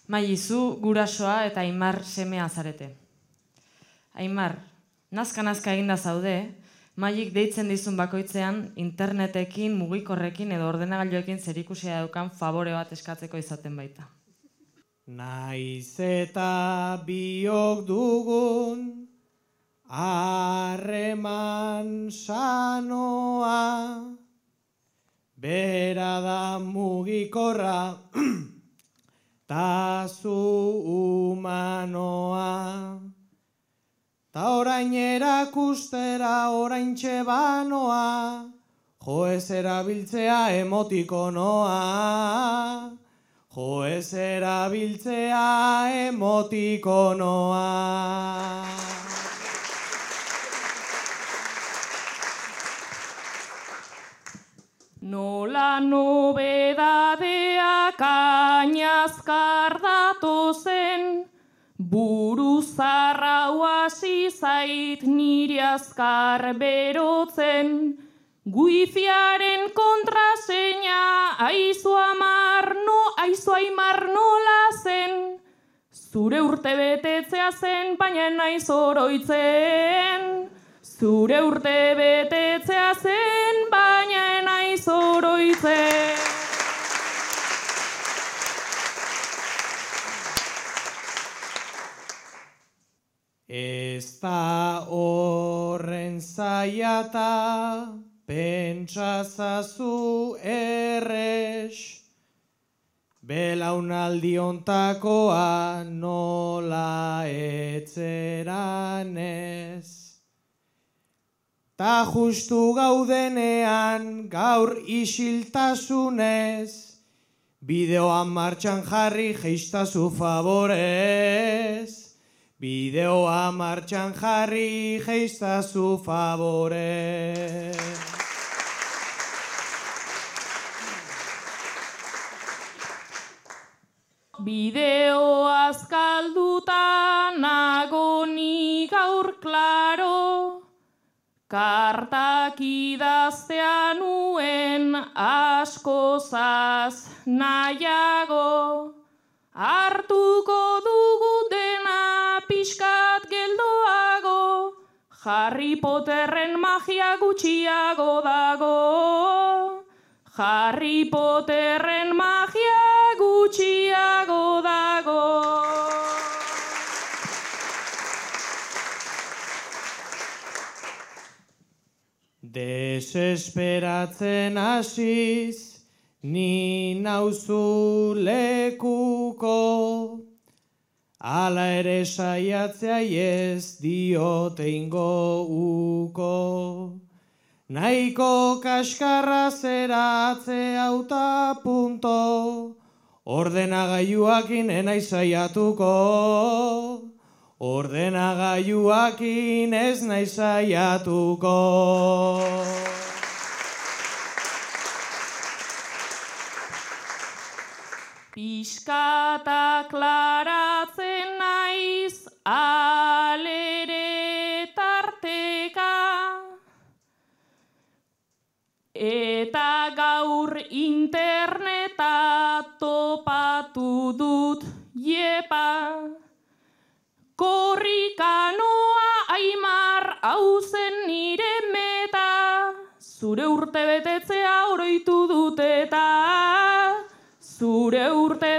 Maizu, gurasoa eta Aimar semea zarete. Aimar, nazka eginda zaude, Maik deitzen dizun bakoitzean internetekin, mugikorrekin edo ordenagailuekin zerikusia daukan favore bat eskatzeko izaten baita. Naiz eta biok dugun harreman sanoa, bera da mugikorra ta zu humanoa. Ta orain erakustera oraintxe banoa, jo ez erabiltzea emotikonoa. Jo ez erabiltzea emotikonoa. Nola nobedadeak añazkar datozen, buru zarrau hasi zait niri azkar berotzen, wifiaren kontraseina aizu Aimar nola zen, zure urte betetzea zen, baina naiz oroitzen. Zure urte betetzea zen, baina naiz oroitzen. Ez da horren zaiata, pentsazazu errex, belaunaldi ontakoa nola etzeran ez. Ta justu gaudenean gaur isiltasunez, bideoan martxan jarri jeistazu favorez. Bideoa martxan jarri jeistazu favorez. Bideoa azkalduta nago ni gaur klaro, kartak idaztea nuen askozaz nahiago, hartuko dugu dena pixkat geldoago, Harry Potterren magia gutxiago dago, Harry Potterren magia gutxiago dago. Desesperatzen hasiz, ni nauzu lekuko, ala ere saiatzea ez diote ingo uko. Nahiko kaskarra zeratzea auta punto, ordenagailuakin enaiz saiatuko. Ordenagailuakin ez naiz saiatuko. Pixkata klaratzen naiz alere tarteka, eta gaur interneta topatu dut jepa. Korrikanoa Aimar hauzen nire meta, zure urte betetzea oroitu dut eta, zure urte